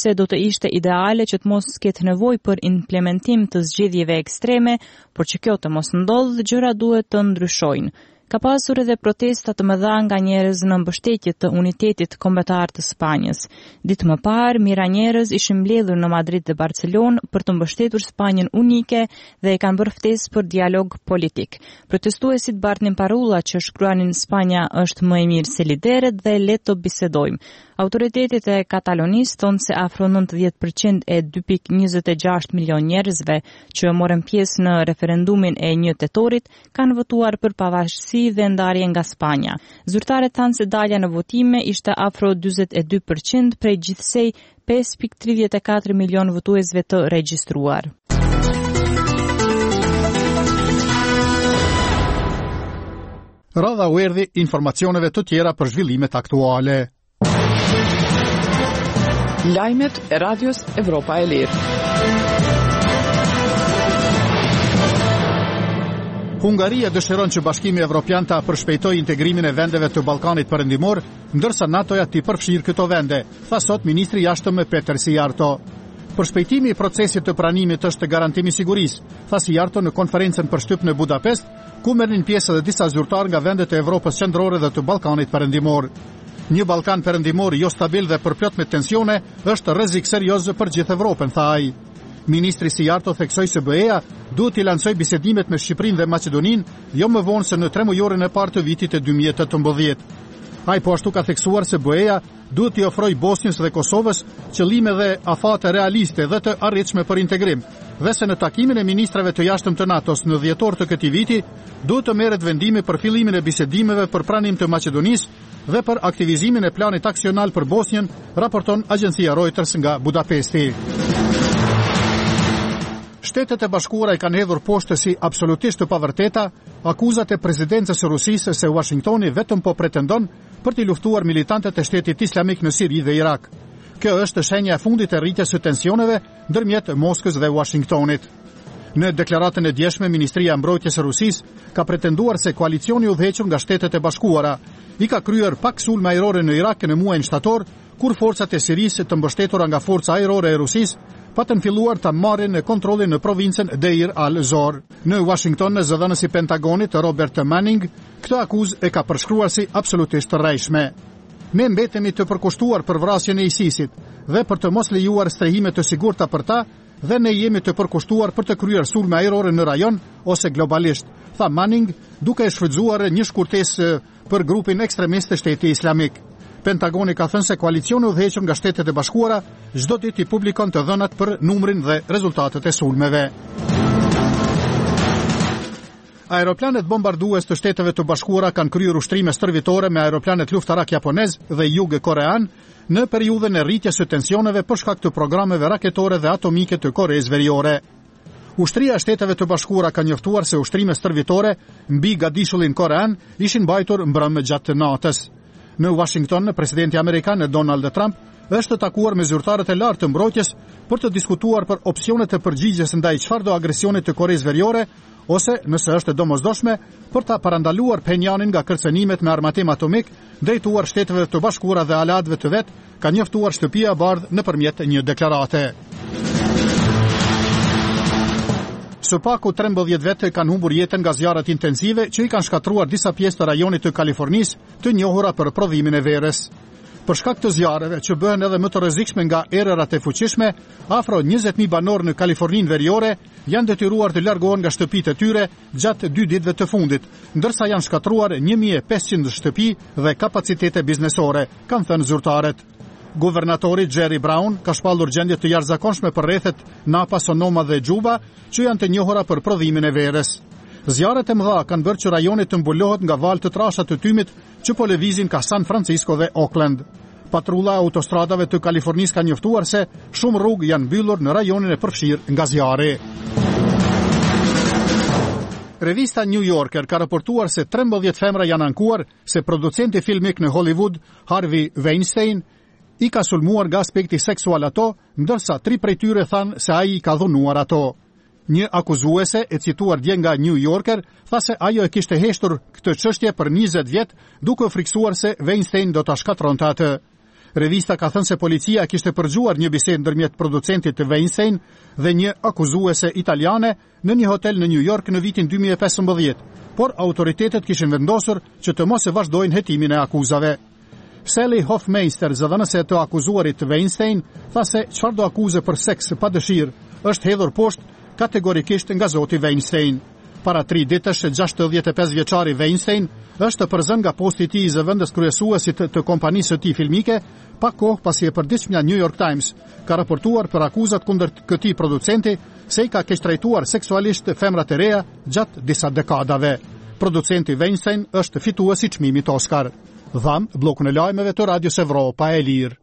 se do të ishte ideale që të mos ketë nevojë për implementim të zgjedhjeve ekstreme, por që kjo të mos ndodhë, gjëra duhet të ndryshojnë. Ka pasur edhe protesta të mëdha nga njerëz në mbështetje të unitetit kombëtar të Spanjës. Ditë më parë, mijëra njerëz ishin mbledhur në Madrid dhe Barcelonë për të mbështetur Spanjën unike dhe e kanë bërë ftesë për dialog politik. Protestuesit bartnin parulla që shkruanin Spanja është më e mirë se lideret dhe le të bisedojmë. Autoritetet e Katalonisë thonë se afro 90% e 2.26 milion njerëzve që morën pjesë në referendumin e 1 tetorit kanë votuar për pavarësi dhe ndarje nga Spanja. Zyrtarët thanë se dalja në votime ishte afro 42% prej gjithsej 5.34 milion votuesve të regjistruar. Radha u erdhi informacioneve të tjera për zhvillimet aktuale. Lajmet e Radios Evropa e Lirë. Hungaria dëshiron që Bashkimi Evropian ta përshpejtojë integrimin e vendeve të Ballkanit Perëndimor, ndërsa NATO-ja t'i përfshirë këto vende, tha sot ministri i jashtëm Peter Sijarto. Përshpejtimi i procesit të pranimit është garantimi i sigurisë, tha Sijarto në konferencën për shtyp në Budapest, ku merrin pjesë edhe disa zyrtarë nga vendet e Evropës qendrore dhe të Ballkanit Perëndimor. Një Ballkan perëndimor jo stabil dhe përplot me tensione është rrezik serioz për gjithë Evropën, tha ai. Ministri Sijarto theksoi se BE-ja duhet t'i lancojë bisedimet me Shqipërinë dhe Maqedoninë jo më vonë se në 3 mujorin e parë të vitit e 2018. Ai po ashtu ka theksuar se BE-ja duhet t'i ofrojë Bosnjës dhe Kosovës qëllime dhe afate realiste dhe të arritshme për integrim, dhe se në takimin e ministrave të jashtëm të NATO-s në dhjetor të këtij viti duhet të merret vendimi për fillimin e bisedimeve për pranim të Maqedonisë dhe për aktivizimin e planit aksional për Bosnjën, raporton agjencia Reuters nga Budapesti. Shtetet e Bashkuara i kanë hedhur poshtë si absolutisht të pavërteta akuzat e presidencës së Rusisë se Washingtoni vetëm po pretendon për t'i luftuar militantët e Shtetit Islamik në Siri dhe Irak. Kjo është shenja e fundit e rritjes së tensioneve ndërmjet Moskës dhe Washingtonit. Në deklaratën e djeshme, Ministria e Mbrojtjes së Rusisë ka pretenduar se koalicioni i udhëhequr nga Shtetet e Bashkuara i ka kryer pak sulme ajrore në Irak në muajin shtator, kur forcat e Sirisë të mbështetura nga forca ajrore e Rusisë patën filluar të marrin kontrollin në provincën Deir al-Zor. Në Washington, zëdhënësi i Pentagonit Robert Manning këtë akuzë e ka përshkruar si absolutisht të rrejshme. Ne mbetemi të përkushtuar për vrasjen e ISIS-it dhe për të mos lejuar strehime të sigurta për ta, dhe ne jemi të përkushtuar për të kryer sulme ajrore në rajon ose globalisht, tha Manning, duke shfrytzuar një shkurtesë për grupin ekstremist të Shtetit Islamik. Pentagoni ka thënë se koalicioni i udhëhequr nga Shtetet e Bashkuara çdo ditë i publikon të dhënat për numrin dhe rezultatet e sulmeve. Aeroplanet bombardues të Shteteve të Bashkuara kanë kryer ushtrime stërvitore me aeroplanet luftarak japonez dhe jug-korean në periudhën e rritjes së tensioneve për shkak të programeve raketore dhe atomike të Koreas Veriore. Ushtria e Shteteve të Bashkuara ka njoftuar se ushtrime stërvitore mbi gadishullin korean ishin mbajtur mbrëmë gjatë natës. Në Washington, presidenti amerikan Donald Trump është takuar me zyrtarët e lartë të mbrojtjes për të diskutuar për opsionet e përgjigjes ndaj çfarëdo agresioni të Koreas Veriore ose, nëse është e domosdoshme, për ta parandaluar Pjongjanin nga kërcënimet me armatim atomik drejtuar Shteteve të Bashkuara dhe aleatëve të vet, ka njoftuar Shtëpia e Bardhë nëpërmjet një deklarate. Së paku 13 vete kanë humbur jetën nga zjarret intensive që i kanë shkatruar disa pjesë të rajonit të Kalifornisë, të njohura për prodhimin e verës. Për shkak të zjarreve që bëhen edhe më të rrezikshme nga erërat e fuqishme, afro 20.000 banorë në Kaliforninë Veriore janë detyruar të largohen nga shtëpitë e tyre gjatë 2 ditëve të fundit, ndërsa janë shkatruar 1500 shtëpi dhe kapacitete biznesore, kanë thënë zyrtarët. Guvernatori Jerry Brown ka shpallur gjendje të jashtëzakonshme për rrethet Napa, Sonoma dhe Juba, që janë të njohura për prodhimin e verës. Zjarret e mëdha kanë bërë që rajoni të mbuluohet nga valë të trasha të tymit që po lëvizin ka San Francisco dhe Oakland. Patrulla e autostradave të Kalifornisë ka njoftuar se shumë rrugë janë mbyllur në rajonin e përfshirë nga zjarri. Revista New Yorker ka raportuar se 13 femra janë ankuar se producenti filmik në Hollywood, Harvey Weinstein, i ka sulmuar nga aspekti seksual ato, ndërsa 3 prej tyre thanë se ai i ka dhunuar ato. Një akuzuese, e cituar dje nga New Yorker, tha se ajo e kishte heshtur këtë çështje për 20 vjet, duke friksuar se Weinstein do ta shkatronte atë. Revista ka thënë se policia kishte përgjuar një bisedë ndërmjet producentit të Weinstein dhe një akuzuese italiane në një hotel në New York në vitin 2015, por autoritetet kishin vendosur që të mos e vazhdojnë hetimin e akuzave. Sally Hofmeister, zëdhënëse të akuzuarit të Weinstein, tha se çfarëdo akuze për seks pa dëshirë është hedhur poshtë kategorikisht nga zoti Weinstein. Para 3 ditësh, 65 vjeçari Weinstein është përzën nga posti i tij i zëvendës kryesuesit të kompanisë së tij filmike, pa kohë pasi e përditshmja New York Times ka raportuar për akuzat kundër këtij producenti se i ka keqtrajtuar seksualisht femrat e reja gjatë disa dekadave. Producenti Weinstein është fituesi i çmimit Oscar. Dham bllokun e lajmeve të Radios Evropa e Lirë.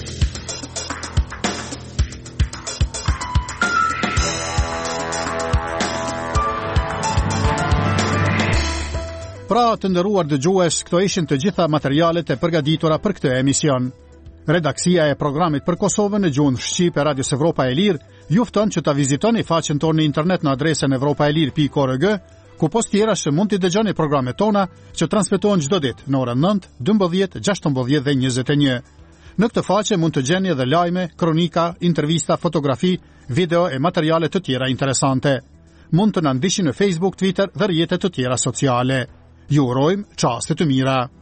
Pra të nderuar dëgjues, këto ishin të gjitha materialet e përgatitura për këtë emision. Redaksia e programit për Kosovën në gjuhën shqipe Radios Evropa e Lirë ju fton që ta vizitoni faqen tonë në internet në adresën evropaelir.org, ku post tjerash mund t'i dëgjoni programet tona që transmetohen çdo ditë në orën 9, 12, 16 dhe 21. Në këtë faqe mund të gjeni edhe lajme, kronika, intervista, fotografi, video e materiale të tjera interesante. Mund të na ndiqni në Facebook, Twitter dhe rrjetet të tjera sociale. Ju urojmë çaste të mira.